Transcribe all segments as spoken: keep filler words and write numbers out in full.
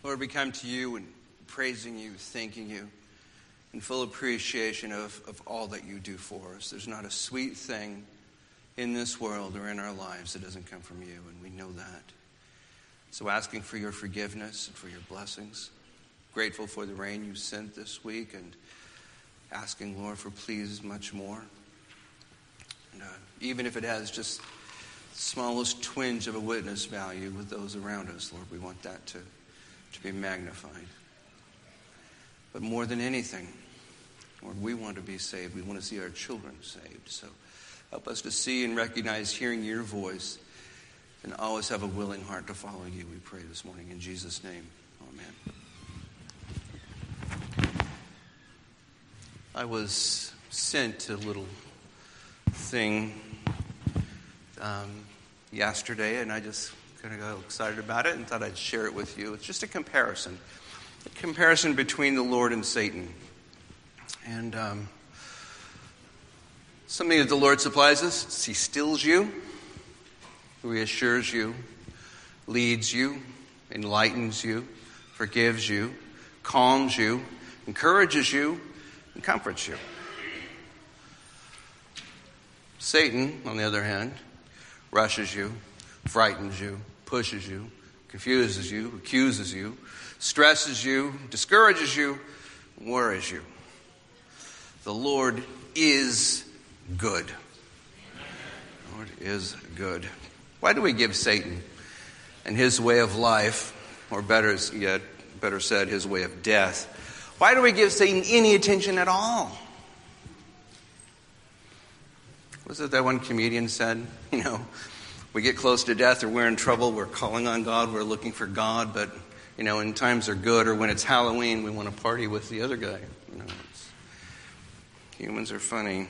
Lord, we come to you and praising you, thanking you, in full appreciation of, of all that you do for us. There's not a sweet thing in this world or in our lives that doesn't come from you, and we know that. So asking for your forgiveness and for your blessings. Grateful for the rain you sent this week, and asking, Lord, for please much more. And uh, even if it has just the smallest twinge of a witness value with those around us, Lord, we want that to to be magnified. But more than anything, Lord, we want to be saved. We want to see our children saved. So help us to see and recognize hearing your voice and always have a willing heart to follow you, we pray this morning. In Jesus' name, amen. I was sent a little thing um, yesterday, and I just kind of got excited about it and thought I'd share it with you. It's just a comparison. A comparison between the Lord and Satan. And um, something that the Lord supplies us. He stills you, reassures you, leads you, enlightens you, forgives you, calms you, encourages you, and comforts you. Satan, on the other hand, rushes you, frightens you, pushes you, confuses you, accuses you, stresses you, discourages you, worries you. The Lord is good. The Lord is good. Why do we give Satan and his way of life, or better yet, better said, his way of death, why do we give Satan any attention at all? Was it that one comedian said, you know, we get close to death or we're in trouble, we're calling on God, we're looking for God, but, you know, when times are good or when it's Halloween, we want to party with the other guy. You know, it's, humans are funny.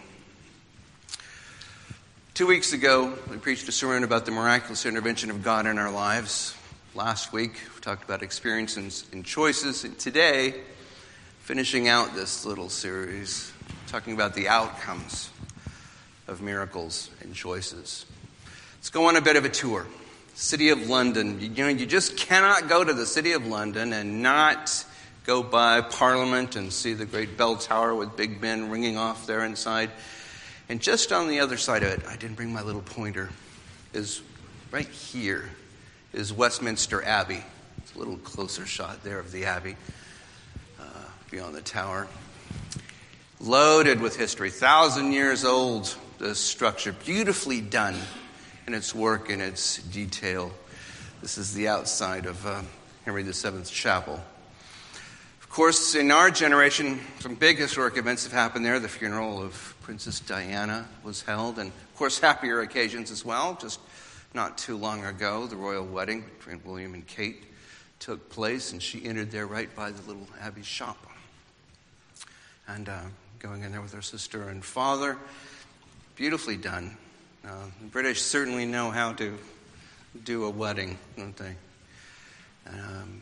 Two weeks ago, we preached a sermon about the miraculous intervention of God in our lives. Last week, we talked about experiences and choices. And today, finishing out this little series, talking about the outcomes of miracles and choices. Let's go on a bit of a tour. City of London. You know, you just cannot go to the City of London and not go by Parliament and see the great bell tower with Big Ben ringing off there inside. And just on the other side of it, I didn't bring my little pointer, is right here is Westminster Abbey. It's a little closer shot there of the Abbey uh, beyond the tower. Loaded with history, thousand years old, this structure, beautifully done in its work and its detail. This is the outside of uh, Henry the Seventh's chapel. Of course, in our generation, some big historic events have happened there. The funeral of Princess Diana was held, and of course, happier occasions as well. Just not too long ago, the royal wedding between William and Kate took place, and she entered there right by the little Abbey shop. And uh, going in there with her sister and father, beautifully done. Uh, the British certainly know how to do a wedding, don't they? Um,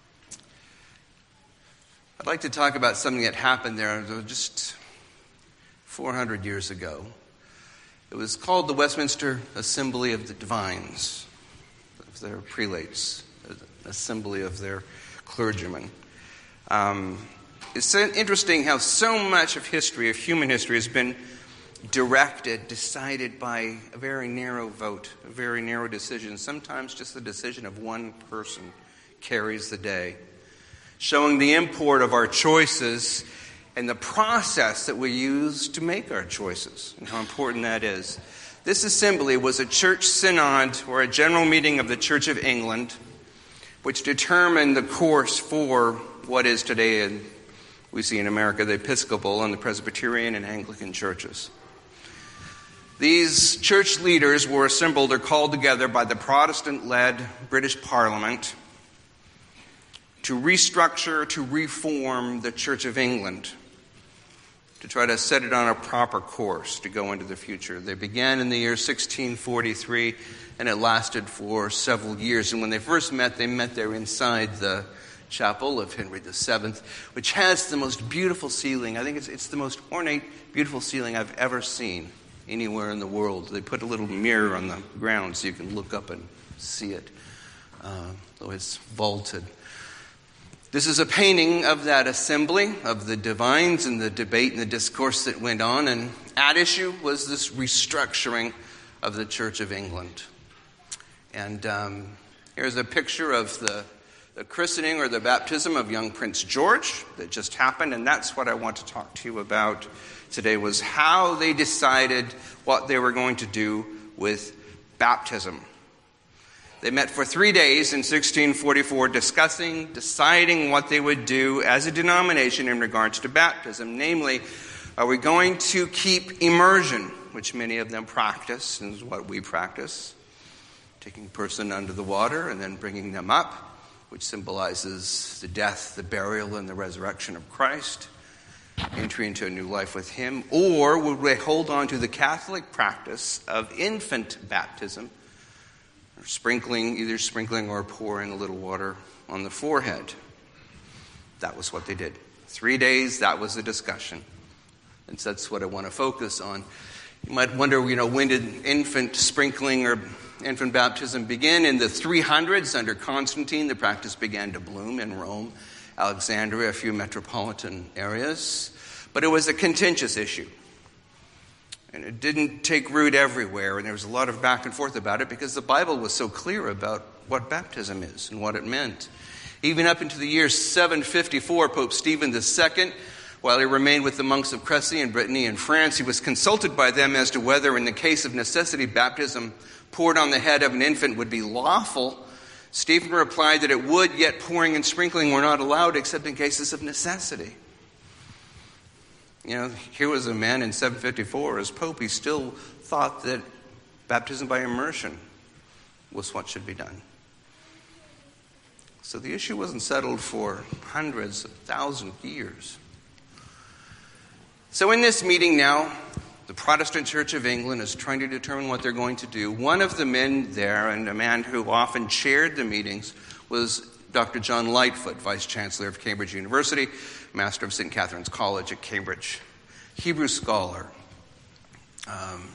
I'd like to talk about something that happened there just four hundred years ago. It was called the Westminster Assembly of the Divines, of their prelates, assembly of their clergymen. Um, it's interesting how so much of history, of human history, has been directed, decided by a very narrow vote, a very narrow decision. Sometimes just the decision of one person carries the day, showing the import of our choices and the process that we use to make our choices and how important that is. This assembly was a church synod or a general meeting of the Church of England, which determined the course for what is today, in, we see in America, the Episcopal and the Presbyterian and Anglican churches. These church leaders were assembled or called together by the Protestant-led British Parliament to restructure, to reform the Church of England, to try to set it on a proper course to go into the future. They began in the year sixteen forty-three, and it lasted for several years. And when they first met, they met there inside the chapel of Henry the Seventh, which has the most beautiful ceiling. I think it's, it's the most ornate, beautiful ceiling I've ever seen anywhere in the world. They put a little mirror on the ground so you can look up and see it, uh, though it's vaulted. This is a painting of that assembly of the divines and the debate and the discourse that went on. And at issue was this restructuring of the Church of England. And um, here's a picture of the, the christening or the baptism of young Prince George that just happened. And that's what I want to talk to you about today, was how they decided what they were going to do with baptism. They met for three days in sixteen forty-four discussing, deciding what they would do as a denomination in regards to baptism. Namely, are we going to keep immersion, which many of them practice, and is what we practice, taking a person under the water and then bringing them up, which symbolizes the death, the burial, and the resurrection of Christ, entry into a new life with him? Or would we hold on to the Catholic practice of infant baptism, or sprinkling, either sprinkling or pouring a little water on the forehead? That was what they did. Three days, that was the discussion. And so that's what I want to focus on. You might wonder, you know, when did infant sprinkling or infant baptism begin? In the three hundreds under Constantine, the practice began to bloom in Rome, Alexandria, a few metropolitan areas. But it was a contentious issue. And it didn't take root everywhere, and there was a lot of back and forth about it because the Bible was so clear about what baptism is and what it meant. Even up into the year seven fifty-four, Pope Stephen the Second, while he remained with the monks of Cressy in Brittany and France, he was consulted by them as to whether, in the case of necessity, baptism poured on the head of an infant would be lawful. Stephen replied that it would, yet pouring and sprinkling were not allowed except in cases of necessity. You know, here was a man in seven fifty-four, as Pope, he still thought that baptism by immersion was what should be done. So the issue wasn't settled for hundreds of thousands of years. So in this meeting now, the Protestant Church of England is trying to determine what they're going to do. One of the men there, and a man who often chaired the meetings, was Doctor John Lightfoot, Vice Chancellor of Cambridge University, Master of Saint Catherine's College at Cambridge, Hebrew scholar, um,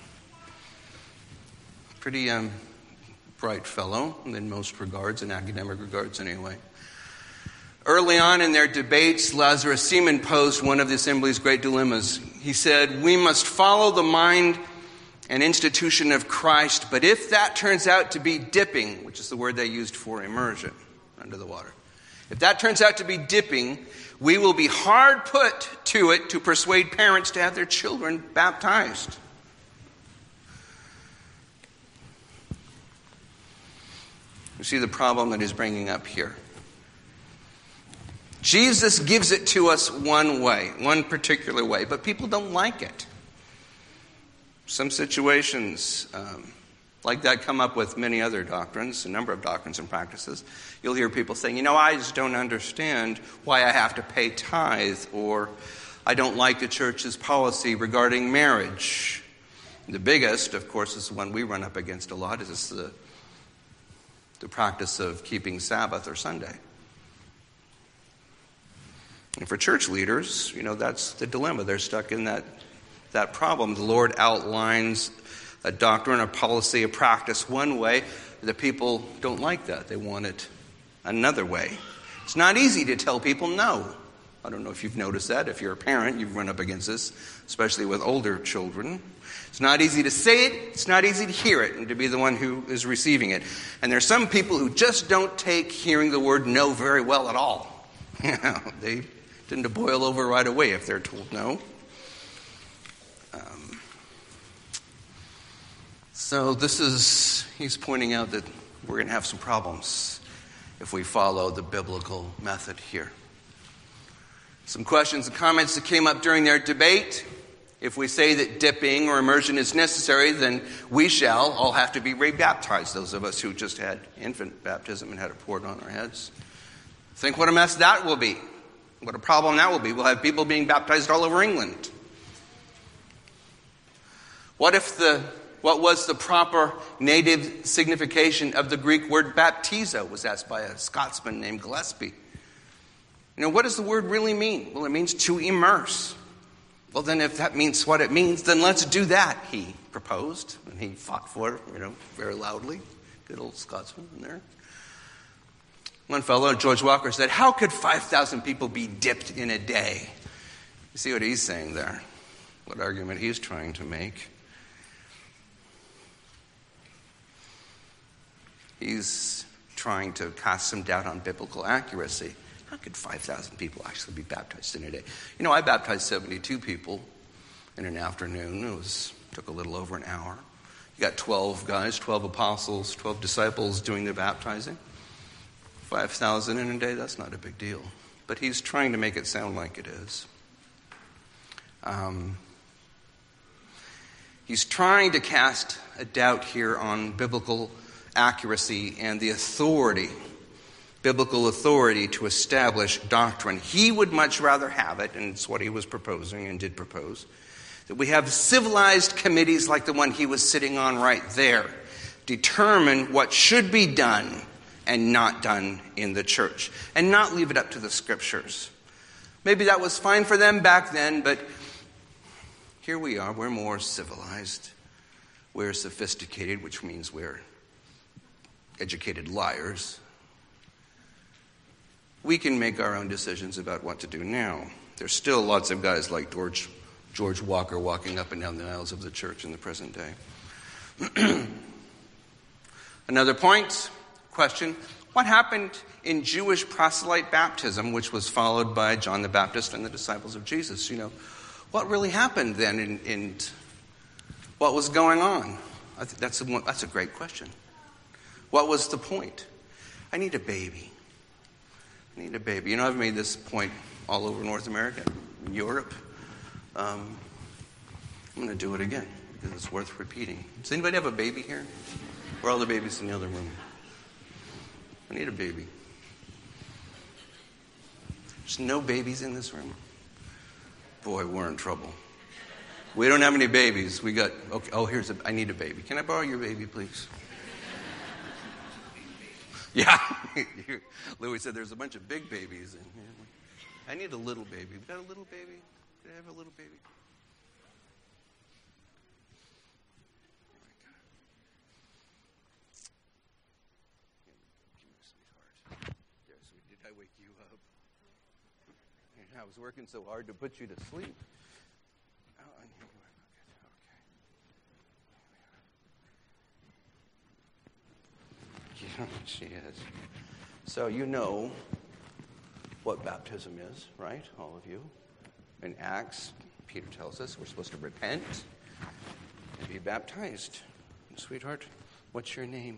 pretty um, bright fellow in most regards, in academic regards anyway. Early on in their debates, Lazarus Seaman posed one of the Assembly's great dilemmas. He said, "We must follow the mind and institution of Christ, but if that turns out to be dipping," which is the word they used for immersion under the water, "if that turns out to be dipping, we will be hard put to it to persuade parents to have their children baptized." You see the problem that he's bringing up here. Jesus gives it to us one way, one particular way, but people don't like it. Some situations um, like that come up with many other doctrines, a number of doctrines and practices. You'll hear people saying, you know, I just don't understand why I have to pay tithe, or I don't like the church's policy regarding marriage. The biggest, of course, is the one we run up against a lot, is the, the practice of keeping Sabbath or Sunday. And for church leaders, you know, that's the dilemma. They're stuck in that, that problem. The Lord outlines a doctrine, a policy, a practice one way. The people don't like that. They want it another way. It's not easy to tell people no. I don't know if you've noticed that. If you're a parent, you've run up against this, especially with older children. It's not easy to say it. It's not easy to hear it and to be the one who is receiving it. And there's some people who just don't take hearing the word no very well at all. You know, they tend to boil over right away if they're told no. Um, so this is, he's pointing out that we're going to have some problems if we follow the biblical method here. Some questions and comments that came up during their debate. If we say that dipping or immersion is necessary, then we shall all have to be rebaptized, those of us who just had infant baptism and had it poured on our heads. Think what a mess that will be. What a problem that will be. We'll have people being baptized all over England. What if the, what was the proper native signification of the Greek word baptizo, was asked by a Scotsman named Gillespie. You know, what does the word really mean? Well, it means to immerse. Well, then if that means what it means, then let's do that, he proposed. And he fought for it, you know, very loudly. Good old Scotsman in there. One fellow, George Walker, said, how could five thousand people be dipped in a day? You see what he's saying there, what argument he's trying to make. He's trying to cast some doubt on biblical accuracy. How could five thousand people actually be baptized in a day? You know, I baptized seventy-two people in an afternoon. It was took a little over an hour. You got twelve guys, twelve apostles, twelve disciples doing the baptizing. five thousand in a day, that's not a big deal. But he's trying to make it sound like it is. Um, he's trying to cast a doubt here on biblical accuracy and the authority, biblical authority to establish doctrine. He would much rather have it, and it's what he was proposing and did propose, that we have civilized committees like the one he was sitting on right there determine what should be done and not done in the church, and not leave it up to the scriptures. Maybe that was fine for them back then, but here we are. We're more civilized. We're sophisticated, which means we're educated liars. We can make our own decisions about what to do now. There's still lots of guys like George, George Walker walking up and down the aisles of the church in the present day. Another point, question, what happened in Jewish proselyte baptism, which was followed by John the Baptist and the disciples of Jesus? You know, what really happened then in, in what was going on? I think that's a, that's a great question. What was the point? I need a baby. I need a baby. You know, I've made this point all over North America, Europe. Um, I'm going to do it again because it's worth repeating. Does anybody have a baby here? Or are all the babies in the other room? I need a baby. There's no babies in this room? Boy, we're in trouble. We don't have any babies. We got, okay, oh, here's a, I need a baby. Can I borrow your baby, please? Yeah. Louis said there's a bunch of big babies in here. I need a little baby. We got a little baby? Can I have a little baby? Did I wake you up? I was working so hard to put you to sleep. Oh, and here you are. Okay. Yeah, she is. So you know what baptism is, right? All of you. In Acts, Peter tells us we're supposed to repent and be baptized. Sweetheart, what's your name?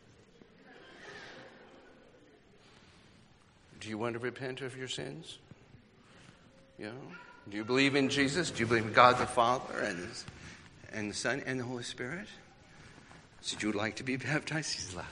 Do you want to repent of your sins? You know? Do you believe in Jesus? Do you believe in God the Father and, and the Son and the Holy Spirit? Would you like to be baptized? He's laughing.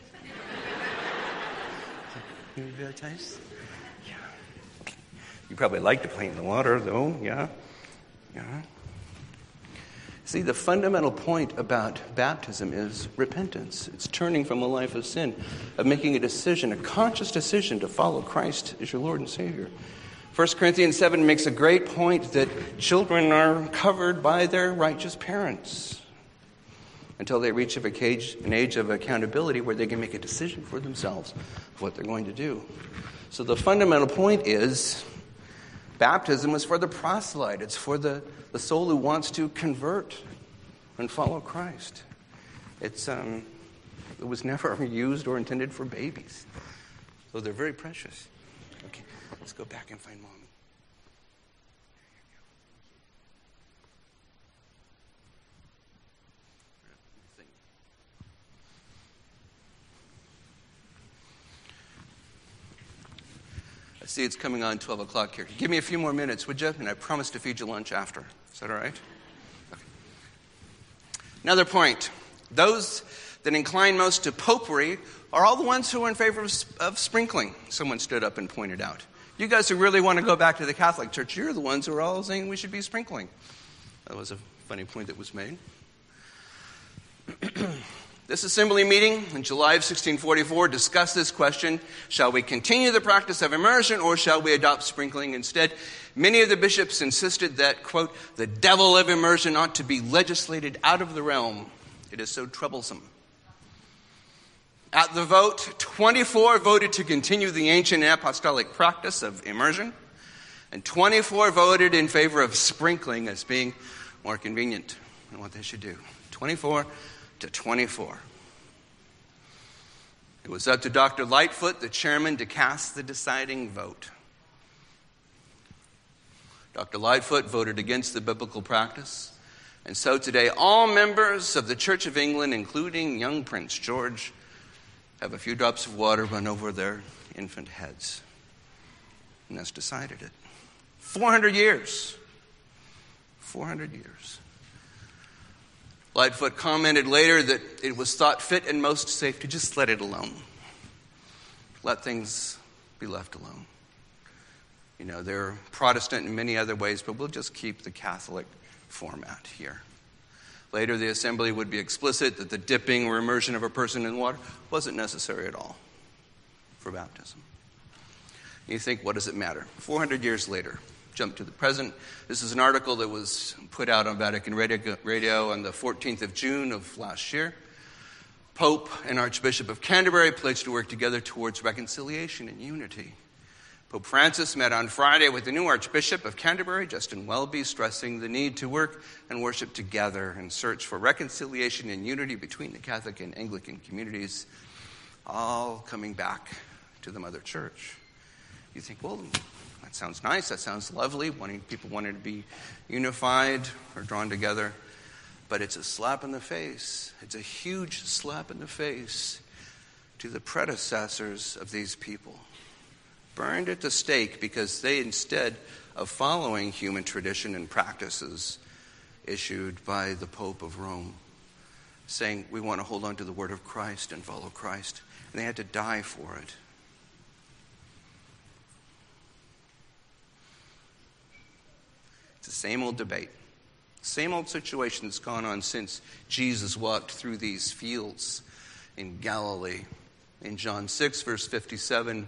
You be baptized? Yeah. You probably like to play in the water, though. Yeah. Yeah. See, the fundamental point about baptism is repentance. It's turning from a life of sin, of making a decision, a conscious decision to follow Christ as your Lord and Savior. First Corinthians seven makes a great point that children are covered by their righteous parents until they reach an age of accountability where they can make a decision for themselves of what they're going to do. So the fundamental point is baptism is for the proselyte. It's for the, the soul who wants to convert and follow Christ. It's um, it was never used or intended for babies. So they're very precious. Okay, let's go back and find Mommy. I see it's coming on twelve o'clock here. Give me a few more minutes, would you? And I promise to feed you lunch after. Is that all right? Okay. Another point. Those that incline most to popery are all the ones who are in favor of, of sprinkling. Someone stood up and pointed out. You guys who really want to go back to the Catholic Church, you're the ones who are all saying we should be sprinkling. That was a funny point that was made. This assembly meeting in July of sixteen forty-four discussed this question: shall we continue the practice of immersion or shall we adopt sprinkling instead? Many of the bishops insisted that, quote, the devil of immersion ought to be legislated out of the realm. It is so troublesome. At the vote, twenty-four voted to continue the ancient apostolic practice of immersion, and twenty-four voted in favor of sprinkling as being more convenient and what they should do. twenty-four to twenty-four. It was up to Doctor Lightfoot, the chairman, to cast the deciding vote. Doctor Lightfoot voted against the biblical practice, and so today all members of the Church of England, including young Prince George, have a few drops of water run over their infant heads. And that's decided it. four hundred years. four hundred years. Lightfoot commented later that it was thought fit and most safe to just let it alone. Let things be left alone. You know, they're Protestant in many other ways, but we'll just keep the Catholic format here. Later, the assembly would be explicit that the dipping or immersion of a person in water wasn't necessary at all for baptism. You think, what does it matter? four hundred years later, jump to the present. This is an article that was put out on Vatican Radio on the fourteenth of June of last year. Pope and Archbishop of Canterbury pledged to work together towards reconciliation and unity. Pope Francis met on Friday with the new Archbishop of Canterbury, Justin Welby, stressing the need to work and worship together and search for reconciliation and unity between the Catholic and Anglican communities, all coming back to the Mother Church. You think, well, that sounds nice, that sounds lovely, wanting people wanting to be unified or drawn together, but it's a slap in the face. It's a huge slap in the face to the predecessors of these people. Burned at the stake because they, instead of following human tradition and practices issued by the Pope of Rome, saying we want to hold on to the word of Christ and follow Christ, and they had to die for it. It's the same old debate, same old situation that's gone on since Jesus walked through these fields in Galilee. In John six, verse fifty-seven,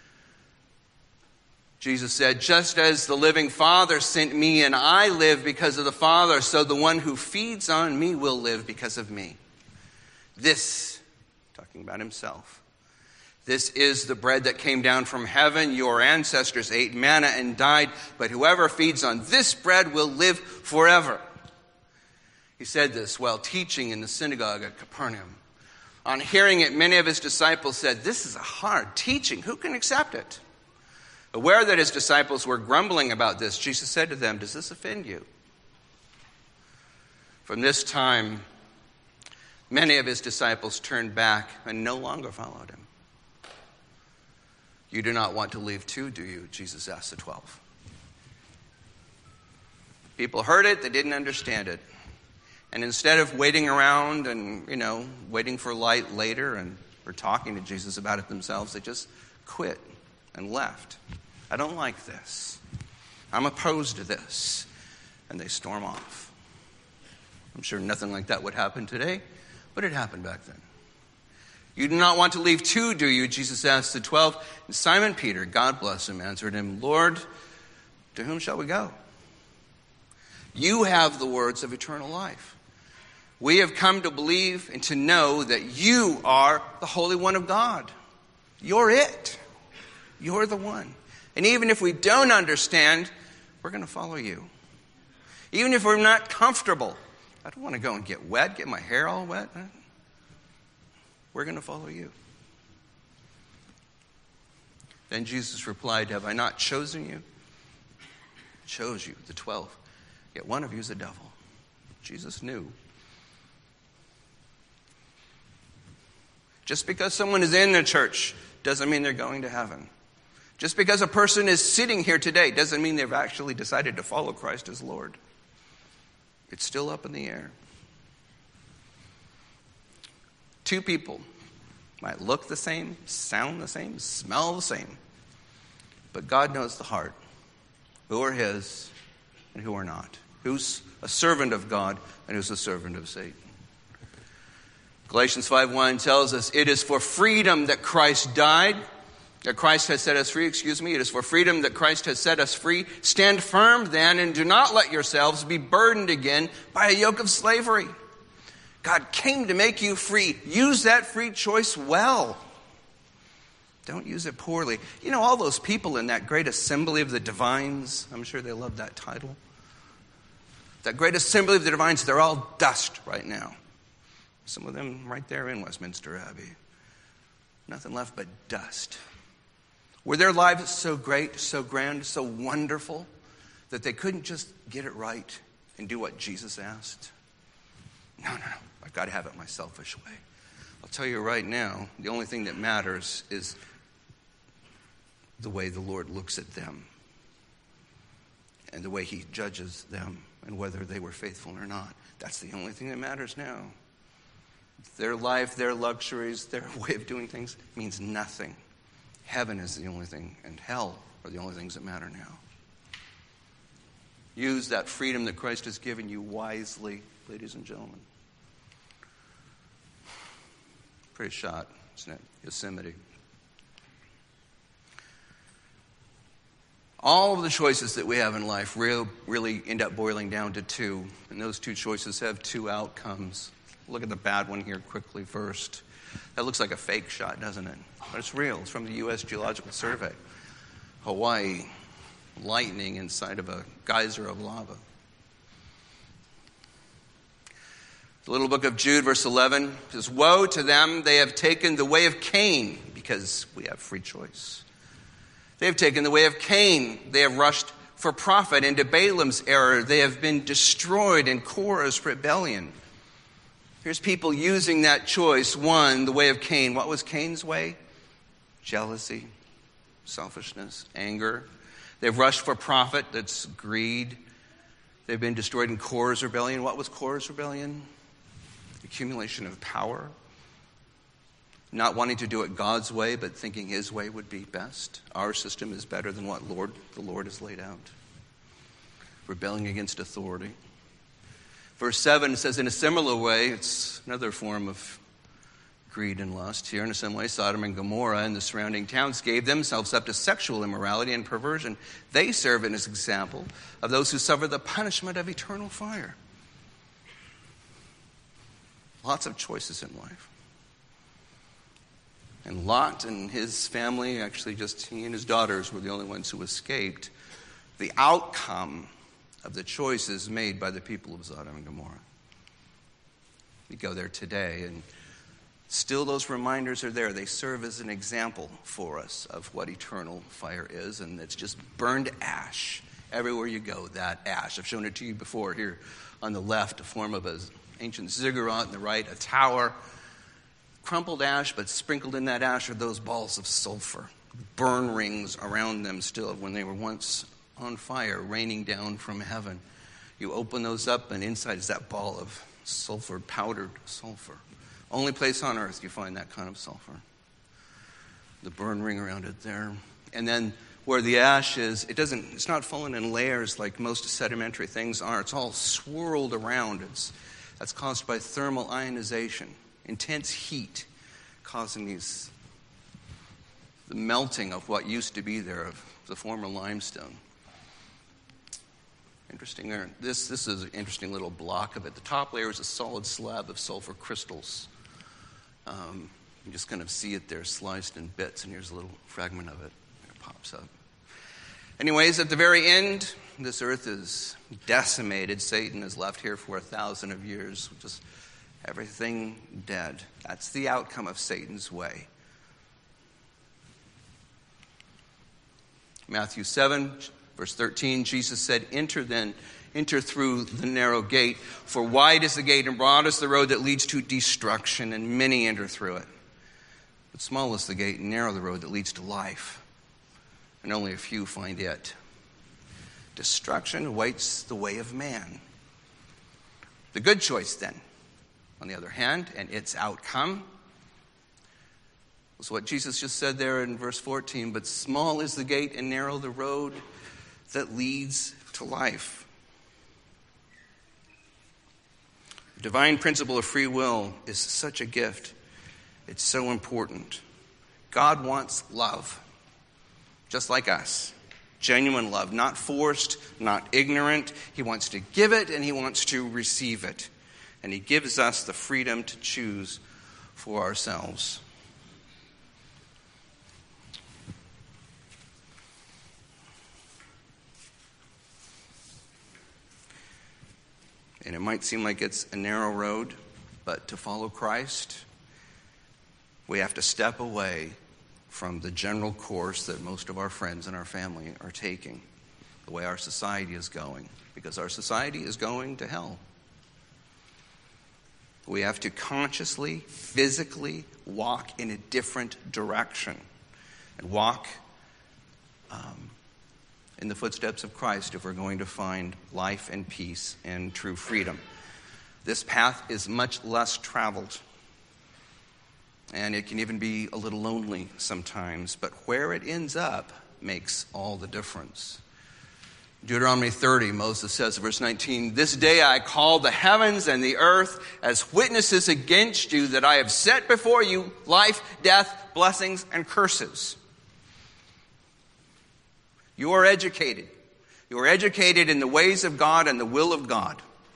Jesus said, just as the living Father sent me and I live because of the Father, so the one who feeds on me will live because of me. This, talking about himself, this is the bread that came down from heaven. Your ancestors ate manna and died, but whoever feeds on this bread will live forever. He said this while teaching in the synagogue at Capernaum. On hearing it, many of his disciples said, this is a hard teaching. Who can accept it? Aware that his disciples were grumbling about this, Jesus said to them, does this offend you? From this time, many of his disciples turned back and no longer followed him. You do not want to leave too, do you? Jesus asked the twelve. People heard it, they didn't understand it. And instead of waiting around and, you know, waiting for light later and or talking to Jesus about it themselves, they just quit and left. I don't like this. I'm opposed to this. And they storm off. I'm sure nothing like that would happen today, but it happened back then. You do not want to leave too, do you? Jesus asked the twelve. And Simon Peter, God bless him, answered him, Lord, to whom shall we go? You have the words of eternal life. We have come to believe and to know that you are the Holy One of God. You're it. You're the one. And even if we don't understand, we're going to follow you. Even if we're not comfortable. I don't want to go and get wet, get my hair all wet. We're going to follow you. Then Jesus replied, have I not chosen you? I chose you, the twelve. Yet one of you is a devil. Jesus knew. Just because someone is in the church doesn't mean they're going to heaven. Just because a person is sitting here today doesn't mean they've actually decided to follow Christ as Lord. It's still up in the air. Two people might look the same, sound the same, smell the same. But God knows the heart. Who are his and who are not. Who's a servant of God and who's a servant of Satan. Galatians five one tells us it is for freedom that Christ died. That Christ has set us free, excuse me. It is for freedom that Christ has set us free. Stand firm then and do not let yourselves be burdened again by a yoke of slavery. God came to make you free. Use that free choice well. Don't use it poorly. You know, all those people in that great assembly of the divines, I'm sure they love that title. That great assembly of the divines, they're all dust right now. Some of them right there in Westminster Abbey. Nothing left but dust. Were their lives so great, so grand, so wonderful that they couldn't just get it right and do what Jesus asked? No, no, no. I've got to have it my selfish way. I'll tell you right now, the only thing that matters is the way the Lord looks at them and the way he judges them and whether they were faithful or not. That's the only thing that matters now. Their life, their luxuries, their way of doing things means nothing. Heaven is the only thing, and hell are the only things that matter now. Use that freedom that Christ has given you wisely, ladies and gentlemen. Pretty shot, isn't it? Yosemite. All of the choices that we have in life really, really end up boiling down to two, and those two choices have two outcomes. Look at the bad one here quickly first. That looks like a fake shot, doesn't it? But it's real. It's from the U S Geological Survey. Hawaii, lightning inside of a geyser of lava. The little book of Jude, verse eleven, says, "Woe to them, they have taken the way of Cain," because we have free choice. They have taken the way of Cain. They have rushed for profit into Balaam's error. They have been destroyed in Korah's rebellion. Here's people using that choice. One, the way of Cain. What was Cain's way? Jealousy, selfishness, anger. They've rushed for profit. That's greed. They've been destroyed in Korah's rebellion. What was Korah's rebellion? Accumulation of power. Not wanting to do it God's way, but thinking his way would be best. Our system is better than what Lord the Lord has laid out. Rebelling against authority. Verse seven says, in a similar way, it's another form of greed and lust. Here, in a similar way, Sodom and Gomorrah and the surrounding towns gave themselves up to sexual immorality and perversion. They serve as an example of those who suffer the punishment of eternal fire. Lots of choices in life. And Lot and his family, actually just he and his daughters were the only ones who escaped the outcome of the choices made by the people of Sodom and Gomorrah. We go there today, and still those reminders are there. They serve as an example for us of what eternal fire is, and it's just burned ash. Everywhere you go, that ash. I've shown it to you before here on the left, a form of an ancient ziggurat, on the right, a tower. Crumpled ash, but sprinkled in that ash are those balls of sulfur. Burn rings around them still when they were once on fire, raining down from heaven. You open those up, and inside is that ball of sulfur, powdered sulfur. Only place on earth you find that kind of sulfur. The burn ring around it there. And then where the ash is, it doesn't, it's not falling in layers like most sedimentary things are. It's all swirled around. It's, that's caused by thermal ionization. Intense heat causing these, the melting of what used to be there, of the former limestone. Interesting there. This, this is an interesting little block of it. The top layer is a solid slab of sulfur crystals. Um, you just kind of see it there sliced in bits, and here's a little fragment of it. It pops up. Anyways, at the very end, this earth is decimated. Satan is left here for a thousand of years, just everything dead. That's the outcome of Satan's way. Matthew seven, verse thirteen, Jesus said, Enter then, enter through the narrow gate, for wide is the gate and broad is the road that leads to destruction, and many enter through it. But small is the gate and narrow the road that leads to life, and only a few find it. Destruction awaits the way of man. The good choice then, on the other hand, and its outcome, was what Jesus just said there in verse fourteen, but small is the gate and narrow the road that leads to life. The divine principle of free will is such a gift. It's so important. God wants love, just like us. Genuine love, not forced, not ignorant. He wants to give it and he wants to receive it. and he gives us the freedom to choose for ourselves. And it might seem like it's a narrow road, but to follow Christ, we have to step away from the general course that most of our friends and our family are taking, the way our society is going, because our society is going to hell. We have to consciously, physically walk in a different direction and walk um, in the footsteps of Christ if we're going to find life and peace and true freedom. This path is much less traveled, and it can even be a little lonely sometimes, but where it ends up makes all the difference. Deuteronomy thirty, Moses says, verse nineteen, "This day I call the heavens and the earth as witnesses against you that I have set before you life, death, blessings, and curses." You are educated. You are educated in the ways of God and the will of God.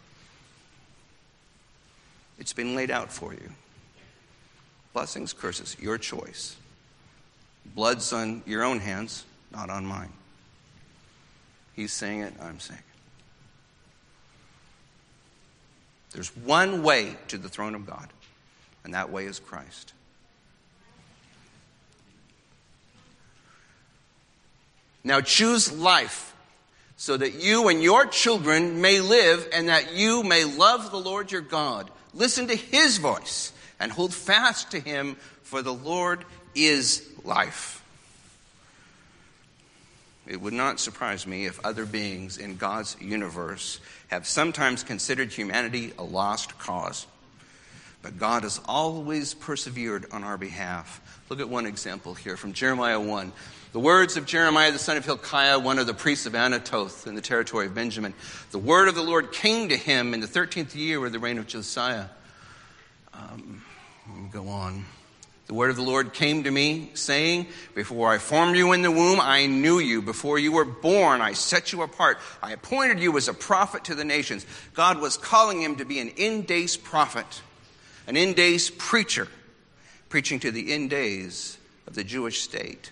It's been laid out for you. Blessings, curses, your choice. Blood's on your own hands, not on mine. He's saying it, I'm saying it. There's one way to the throne of God, and that way is Christ. Now choose life so that you and your children may live and that you may love the Lord your God. Listen to his voice and hold fast to him, for the Lord is life. It would not surprise me if other beings in God's universe have sometimes considered humanity a lost cause. But God has always persevered on our behalf. Look at one example here from Jeremiah one. The words of Jeremiah, the son of Hilkiah, one of the priests of Anatoth in the territory of Benjamin. "The word of the Lord came to him in the thirteenth year of the reign of Josiah." Um, let me go on. "The word of the Lord came to me, saying, before I formed you in the womb, I knew you. Before you were born, I set you apart. I appointed you as a prophet to the nations." God was calling him to be an end days prophet, an end days preacher, preaching to the end days of the Jewish state.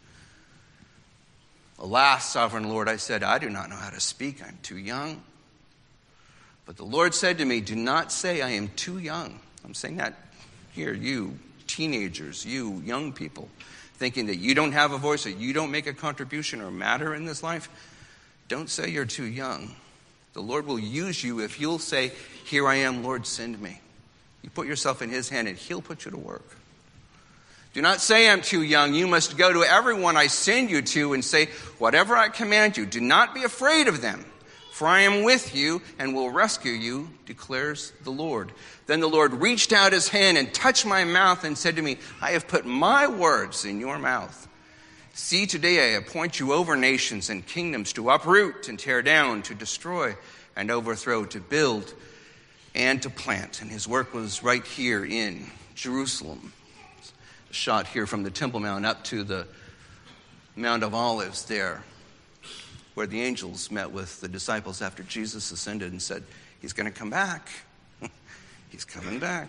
"Alas, sovereign Lord," I said, "I do not know how to speak. I'm too young." But the Lord said to me, "Do not say I am too young." I'm saying that here, you teenagers, you young people, thinking that you don't have a voice or you don't make a contribution or matter in this life. Don't say you're too young. The Lord will use you if you'll say, "Here I am, Lord, send me." You put yourself in his hand and he'll put you to work. Do not say I'm too young. You must go to everyone I send you to and say, "Whatever I command you, do not be afraid of them. For I am with you and will rescue you, declares the Lord." Then the Lord reached out his hand and touched my mouth and said to me, "I have put my words in your mouth. See, today I appoint you over nations and kingdoms to uproot and tear down, to destroy and overthrow, to build and to plant." And his work was right here in Jerusalem. Shot here from the Temple Mount up to the Mount of Olives there, where the angels met with the disciples after Jesus ascended and said, "He's going to come back. He's coming back."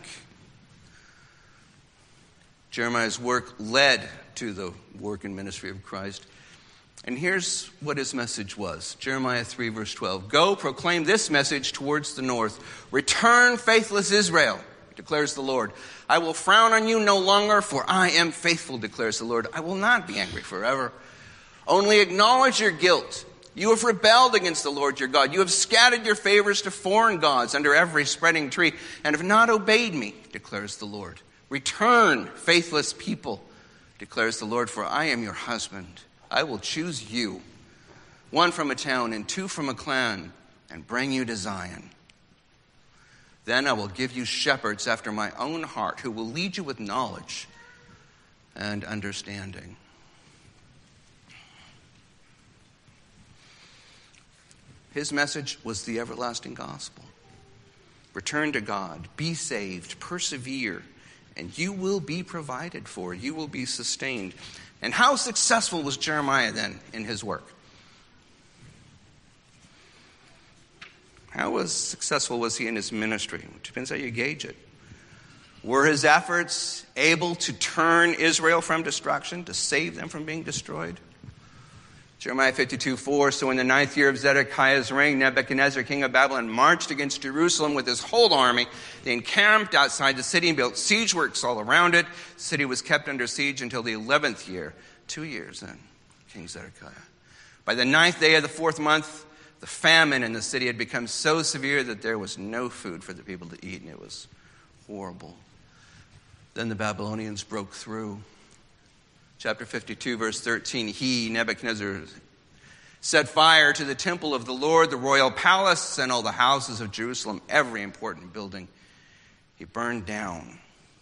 Jeremiah's work led to the work and ministry of Christ. And here's what his message was. Jeremiah three, verse twelve. "Go, proclaim this message towards the north. Return, faithless Israel, declares the Lord. I will frown on you no longer, for I am faithful, declares the Lord. I will not be angry forever. Only acknowledge your guilt. You have rebelled against the Lord your God. You have scattered your favors to foreign gods under every spreading tree and have not obeyed me, declares the Lord. Return, faithless people, declares the Lord, for I am your husband. I will choose you, one from a town and two from a clan, and bring you to Zion. Then I will give you shepherds after my own heart, who will lead you with knowledge and understanding." His message was the everlasting gospel. Return to God, be saved, persevere, and you will be provided for. You will be sustained. And how successful was Jeremiah then in his work? How was successful was he in his ministry? It depends how you gauge it. Were his efforts able to turn Israel from destruction, to save them from being destroyed? Jeremiah fifty-two four, so in the ninth year of Zedekiah's reign, Nebuchadnezzar, king of Babylon, marched against Jerusalem with his whole army. They encamped outside the city and built siege works all around it. The city was kept under siege until the eleventh year. Two years then, King Zedekiah. By the ninth day of the fourth month, the famine in the city had become so severe that there was no food for the people to eat, and it was horrible. Then the Babylonians broke through. Chapter fifty-two, verse thirteen, he, Nebuchadnezzar, set fire to the temple of the Lord, the royal palace, and all the houses of Jerusalem, every important building he burned down.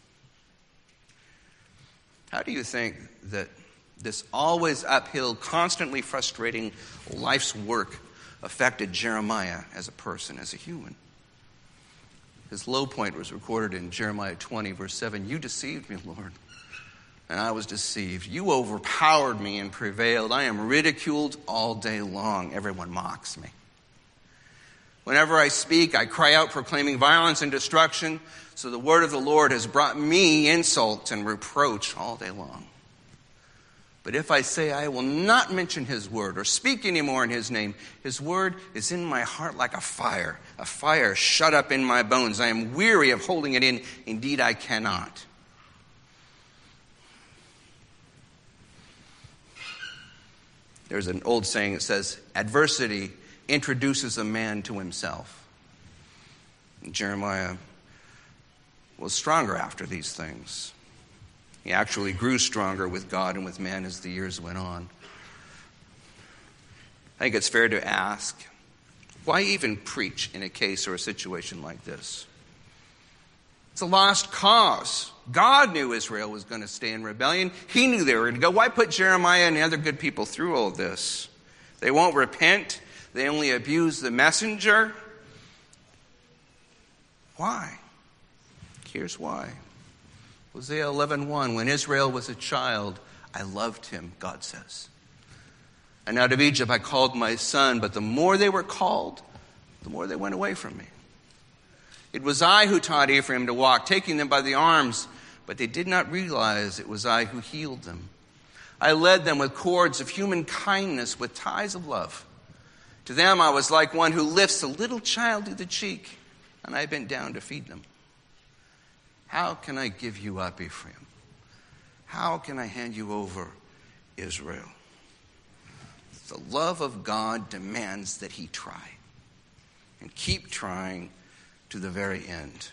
How do you think that this always uphill, constantly frustrating life's work affected Jeremiah as a person, as a human? His low point was recorded in Jeremiah twenty, verse seven. You deceived me, Lord, and I was deceived. You overpowered me and prevailed. I am ridiculed all day long. Everyone mocks me. Whenever I speak, I cry out proclaiming violence and destruction. So the word of the Lord has brought me insult and reproach all day long. But if I say I will not mention his word or speak anymore in his name, his word is in my heart like a fire, a fire shut up in my bones. I am weary of holding it in. Indeed, I cannot. There's an old saying that says, adversity introduces a man to himself. And Jeremiah was stronger after these things. He actually grew stronger with God and with man as the years went on. I think it's fair to ask, why even preach in a case or a situation like this? It's a lost cause. God knew Israel was going to stay in rebellion. He knew they were going to go. Why put Jeremiah and the other good people through all this? They won't repent. They only abuse the messenger. Why? Here's why. Hosea eleven one, when Israel was a child, I loved him, God says. And out of Egypt I called my son, but the more they were called, the more they went away from me. It was I who taught Ephraim to walk, taking them by the arms, but they did not realize it was I who healed them. I led them with cords of human kindness, with ties of love. To them I was like one who lifts a little child to the cheek, and I bent down to feed them. How can I give you up, Ephraim? How can I hand you over, Israel? The love of God demands that he try and keep trying to the very end.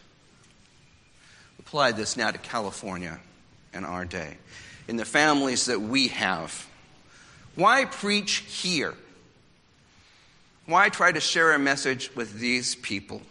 Apply this now to California and our day. In the families that we have, why preach here? Why try to share a message with these people?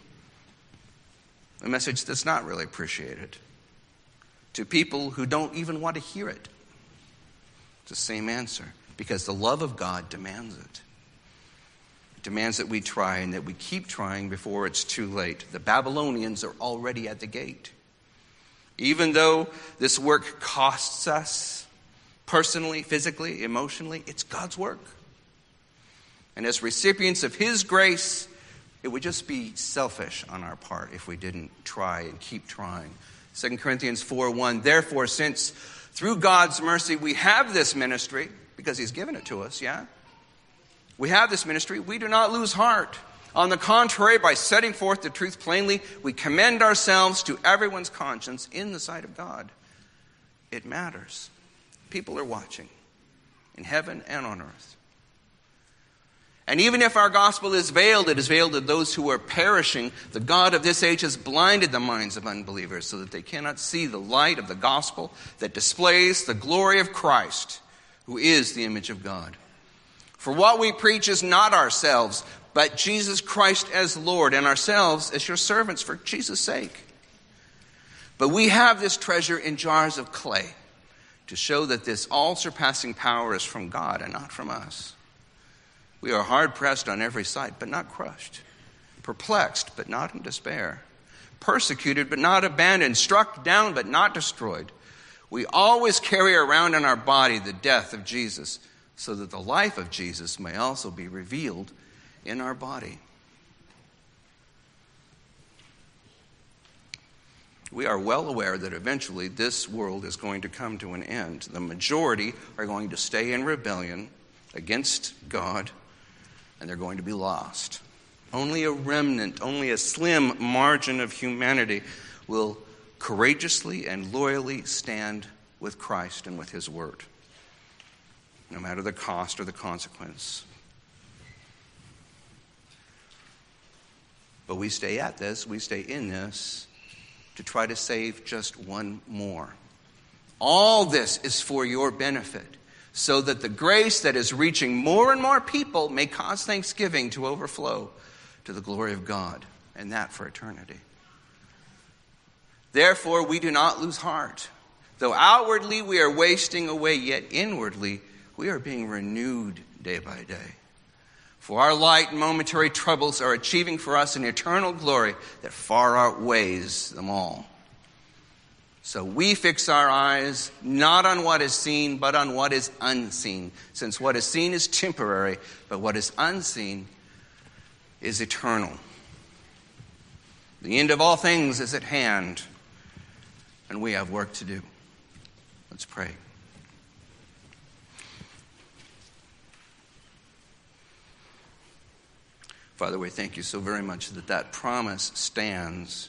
A message that's not really appreciated. To people who don't even want to hear it. It's the same answer. Because the love of God demands it. It demands that we try and that we keep trying before it's too late. The Babylonians are already at the gate. Even though this work costs us personally, physically, emotionally, it's God's work. And as recipients of his grace, it would just be selfish on our part if we didn't try and keep trying. Second Corinthians four one, therefore, since through God's mercy we have this ministry, because he's given it to us, yeah? We have this ministry, we do not lose heart. On the contrary, by setting forth the truth plainly, we commend ourselves to everyone's conscience in the sight of God. It matters. People are watching in heaven and on earth. And even if our gospel is veiled, it is veiled to those who are perishing. The God of this age has blinded the minds of unbelievers so that they cannot see the light of the gospel that displays the glory of Christ, who is the image of God. For what we preach is not ourselves, but Jesus Christ as Lord, and ourselves as your servants for Jesus' sake. But we have this treasure in jars of clay to show that this all-surpassing power is from God and not from us. We are hard-pressed on every side, but not crushed. Perplexed, but not in despair. Persecuted, but not abandoned. Struck down, but not destroyed. We always carry around in our body the death of Jesus, so that the life of Jesus may also be revealed in our body. We are well aware that eventually this world is going to come to an end. The majority are going to stay in rebellion against God, and they're going to be lost. Only a remnant, only a slim margin of humanity will courageously and loyally stand with Christ and with his word, no matter the cost or the consequence. But we stay at this, we stay in this to try to save just one more. All this is for your benefit, so that the grace that is reaching more and more people may cause thanksgiving to overflow to the glory of God, and that for eternity. Therefore, we do not lose heart. Though outwardly we are wasting away, yet inwardly we are being renewed day by day. For our light and momentary troubles are achieving for us an eternal glory that far outweighs them all. So we fix our eyes not on what is seen, but on what is unseen, since what is seen is temporary, but what is unseen is eternal. The end of all things is at hand, and we have work to do. Let's pray. Father, we thank you so very much that that promise stands,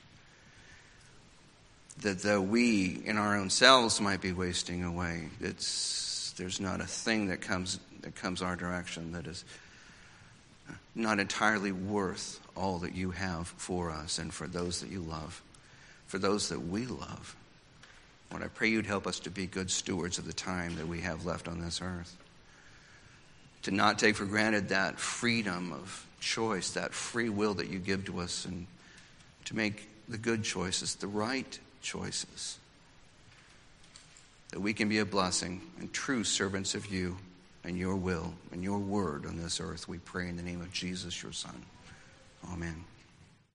that though we in our own selves might be wasting away, it's there's not a thing that comes that comes our direction that is not entirely worth all that you have for us and for those that you love, for those that we love. Lord, I pray you'd help us to be good stewards of the time that we have left on this earth, to not take for granted that freedom of choice, that free will that you give to us, and to make the good choices, the right choices, that we can be a blessing and true servants of you and your will and your word on this earth. We pray in the name of Jesus, your Son. Amen.